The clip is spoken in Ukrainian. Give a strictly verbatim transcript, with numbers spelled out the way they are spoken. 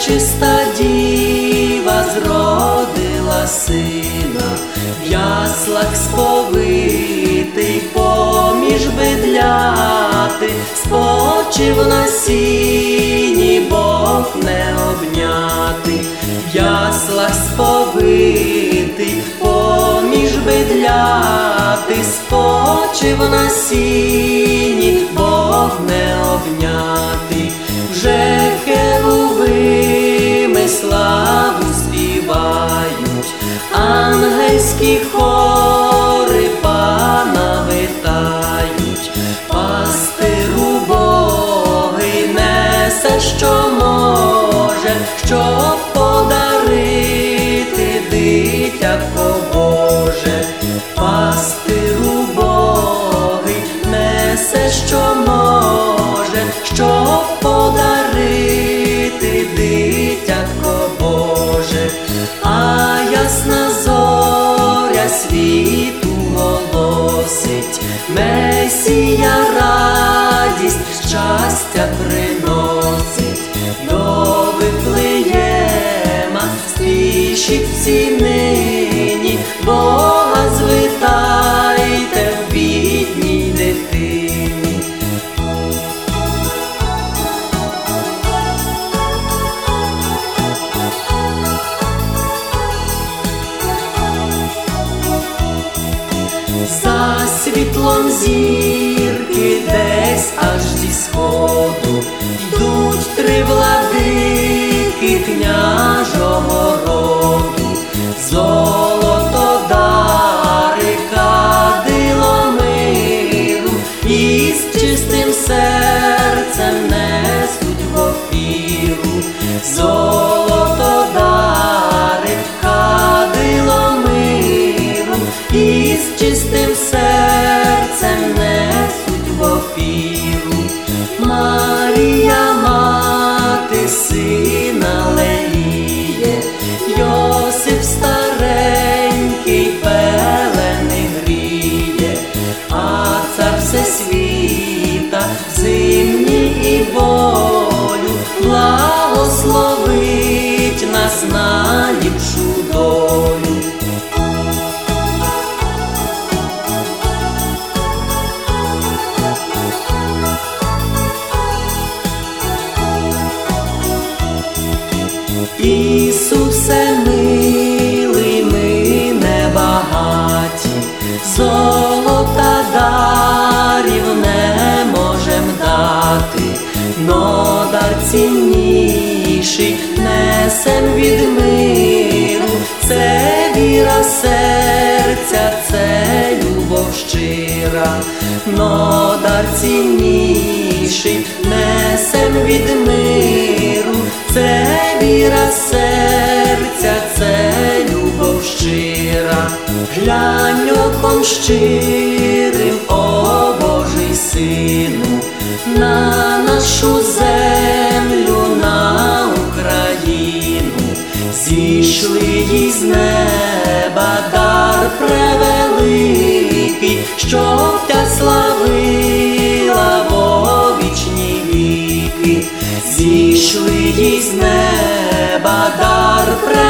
пречиста діва зродила сина, в яслах сповитий поміж бедляти, спочив на сіні, Бог не обнятий. В яслах сповитий поміж бедляти, спочив на сіні, Бог не обнятий. Вже херувими славу співають, ангельські хори Пана витають. Пастиру Богий несе, що може, щоб подарити дитятко Боже. Пастиру Богий несе, що може, щоб подарити дитятко Боже. А ясна зоря світу голосить, Месія радість, щастя приносить. До Вифлеєма спішіть всі нині, Бога звитайте в бідній дитині. За світлом зірки десь аж зі сходу йдуть три владики княжого роду. Золотодари, кадило миру, і з чистим серцем несуть в офіру. Золотодари, кадило миру, і з чистим серцем несуть в офіру. Марія, мати сина леліє, Йосип старенький пелени гріє, а цар всесвіта в зимні і волю благословить нас на ліпшу долю. Ісусе милий, ми небагаті, золота дарів не можем дати, но дар цінніший несем від миру. Це віра серця, це любов щира, но дар цінніший несем від миру. Це віра серця, це любов щира. Глянь оком щирим, о Божий Сину, на нашу землю, на Україну. Зійшли їй з неба дар превеликий, щоб тя славила во вічні віки. Зійшли їй з неба дар превеликий,